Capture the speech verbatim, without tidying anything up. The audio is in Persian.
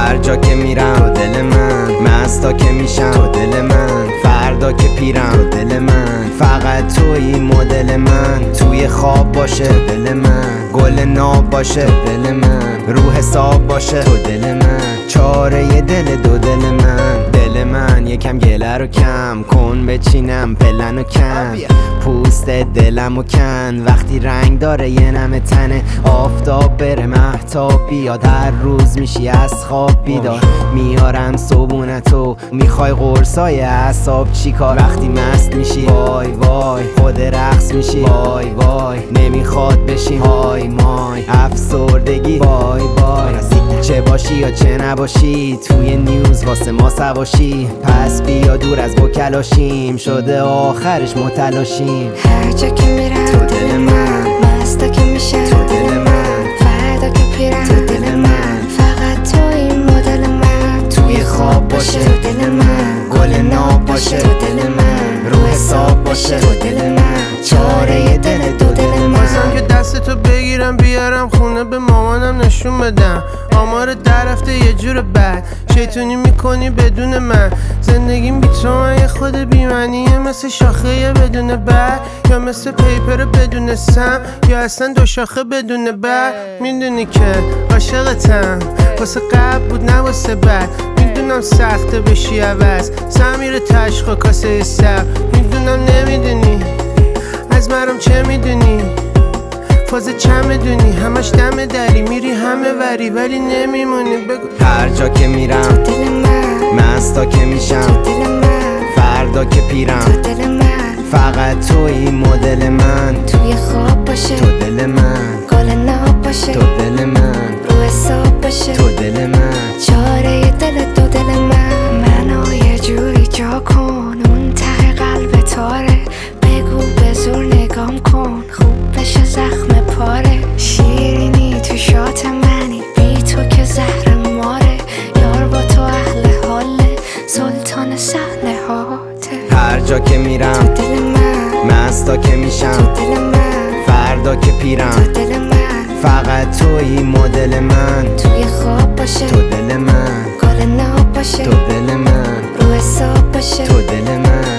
هر جا که میرم تو دل من، مستا که میشم تو دل من، فردا که پیرم تو دل من، فقط توی مدل من، توی خواب باشه تو دل من، گل ناب باشه تو دل من، رو حساب باشه تو دل من، چاره دل دو دل من. دل من یکم گله رو کم کن، بچینم پلن و کن، پوست دلم و کن، وقتی رنگ داره یه نمه تنه، آفتاب بره مهتاب بیاد، هر روز میشی از خواب بیدار، میارم صبونتو، میخوای قرصای اعصاب چیکار، وقتی مست میشی وای وای خود رقص میشی وای وای، نمیخواد بشی های مای، افسردگی وای وای، چه باشی یا چه نباشی، توی نیوز واسه ما سواشی، پس بیا دور از وکلاشیم، شده آخرش متلاشیم. هر جا که میرم تو دل من، مستا که میشم تو دل من، فردا که پیرم تو دل من، فقط تو این مدل من، توی خواب باشه تو دل من، گل ناب باشه تو دل من، رو حساب باشه تو دل من، چاره دل دو دل من. خواستم که دستتو بگیرم بیارم خونه به مامانم نشون بدم، آمار در رفته یه جور بد، شیطونی میکنی بدون من، زندگیم بی تو من یه خود بیمعنیه، مثل شاخه بدون بر، یا مثل پیپر بدون سم، یا اصلا دو شاخه بدون بر. میدونی که عاشقتم، واسه قبل بود نه واسه بعد، میدونم سخته بشی عوض، سمیر تشخ و کاسه سر، میدونم نمیدونی از مرم چه میدونی، فاز چه میدونی، همش دم دری، میری همه وری ولی نمیمونی. بگو هر جا که میرم دل من، مستا که میشم دل من، فردا که پیرم تو دل من، فقط توی مدل من، توی خواب باشه تو دل من، گل ناب باشه تو دل من، رو حساب باشه تو دل من، چاره دل دو دل من. منو یه جوری جا کن، اون ته قلب تاره، بگو به زور نگام کن، خوب بشه زخم پاره، شیرینی تو شات منی، بی تو که زهر ماره، یار با تو اهل حاله، سلطان صحنه هاته. هر جا که میرم تو دل من، مستا که میشم تو دل من، فردا که پیرم تو دل من، فقط توی مدل من، توی خواب باشه تو دل من، گل ناب باشه تو دل من، رو حساب باشه تو دل من.